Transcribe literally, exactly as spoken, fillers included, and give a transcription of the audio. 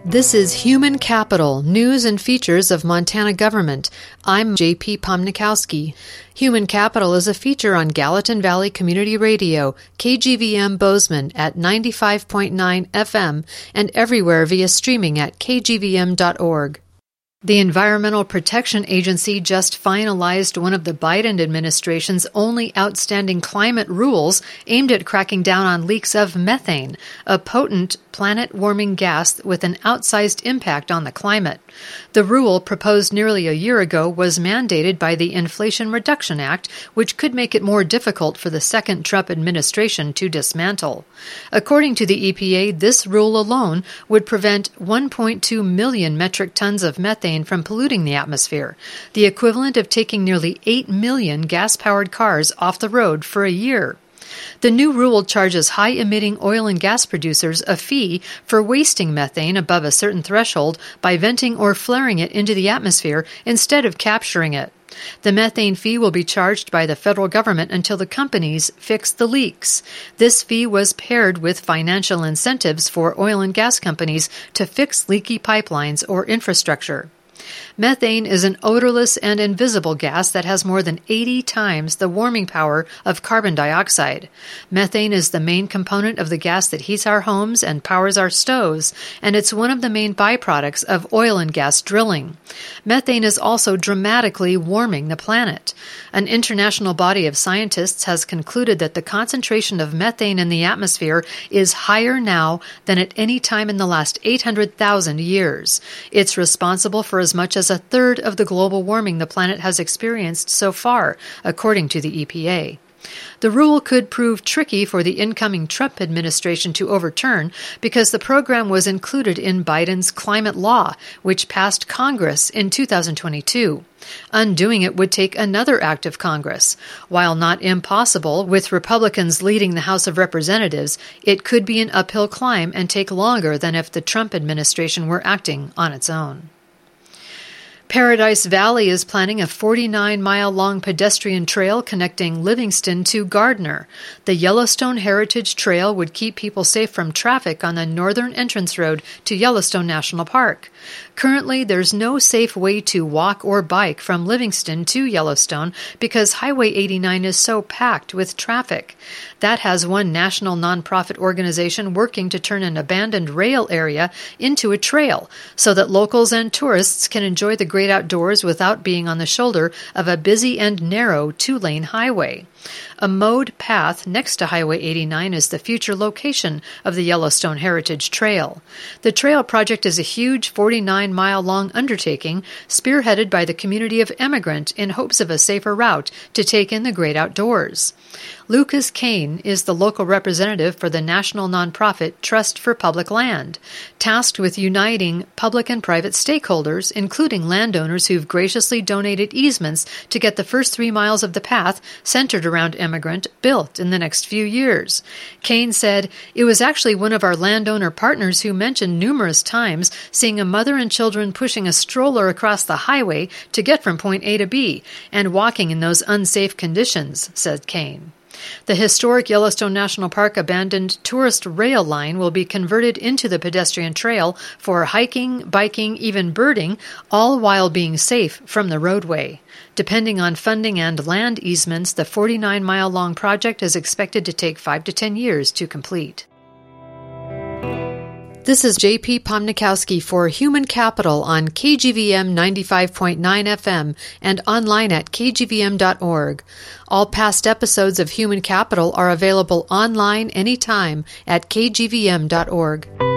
This is Human Capital, News and Features of Montana Government. I'm J P Pomnikowski. Human Capital is a feature on Gallatin Valley Community Radio, K G V M Bozeman at ninety-five point nine F M, and everywhere via streaming at k g v m dot org. The Environmental Protection Agency just finalized one of the Biden administration's only outstanding climate rules aimed at cracking down on leaks of methane, a potent planet-warming gas with an outsized impact on the climate. The rule, proposed nearly a year ago, was mandated by the Inflation Reduction Act, which could make it more difficult for the second Trump administration to dismantle. According to the E P A, this rule alone would prevent one point two million metric tons of methane from polluting the atmosphere, the equivalent of taking nearly eight million gas-powered cars off the road for a year. The new rule charges high-emitting oil and gas producers a fee for wasting methane above a certain threshold by venting or flaring it into the atmosphere instead of capturing it. The methane fee will be charged by the federal government until the companies fix the leaks. This fee was paired with financial incentives for oil and gas companies to fix leaky pipelines or infrastructure. Methane is an odorless and invisible gas that has more than eighty times the warming power of carbon dioxide. Methane is the main component of the gas that heats our homes and powers our stoves, and it's one of the main byproducts of oil and gas drilling. Methane is also dramatically warming the planet. An international body of scientists has concluded that the concentration of methane in the atmosphere is higher now than at any time in the last eight hundred thousand years. It's responsible for as much as a third of the global warming the planet has experienced so far, according to the E P A. The rule could prove tricky for the incoming Trump administration to overturn because the program was included in Biden's climate law, which passed Congress in two thousand twenty-two. Undoing it would take another act of Congress. While not impossible, with Republicans leading the House of Representatives, it could be an uphill climb and take longer than if the Trump administration were acting on its own. Paradise Valley is planning a forty-nine mile long pedestrian trail connecting Livingston to Gardner. The Yellowstone Heritage Trail would keep people safe from traffic on the northern entrance road to Yellowstone National Park. Currently, there's no safe way to walk or bike from Livingston to Yellowstone because Highway eighty-nine is so packed with traffic. That has one national nonprofit organization working to turn an abandoned rail area into a trail so that locals and tourists can enjoy the great outdoors without being on the shoulder of a busy and narrow two-lane highway. A mowed path next to Highway eighty-nine is the future location of the Yellowstone Heritage Trail. The trail project is a huge forty-nine mile long undertaking spearheaded by the community of Emigrant in hopes of a safer route to take in the great outdoors. Lucas Kane is the local representative for the national nonprofit Trust for Public Land, tasked with uniting public and private stakeholders, including landowners who've graciously donated easements to get the first three miles of the path centered around Emigrant built in the next few years. Kane said, "It was actually one of our landowner partners who mentioned numerous times seeing a mother and children pushing a stroller across the highway to get from point A to B and walking in those unsafe conditions," said Kane. The historic Yellowstone National Park abandoned tourist rail line will be converted into the pedestrian trail for hiking, biking, even birding, all while being safe from the roadway. Depending on funding and land easements, the forty-nine mile long project is expected to take five to ten years to complete. This is J P Pomnikowski for Human Capital on K G V M ninety-five point nine F M and online at k g v m dot org. All past episodes of Human Capital are available online anytime at k g v m dot org.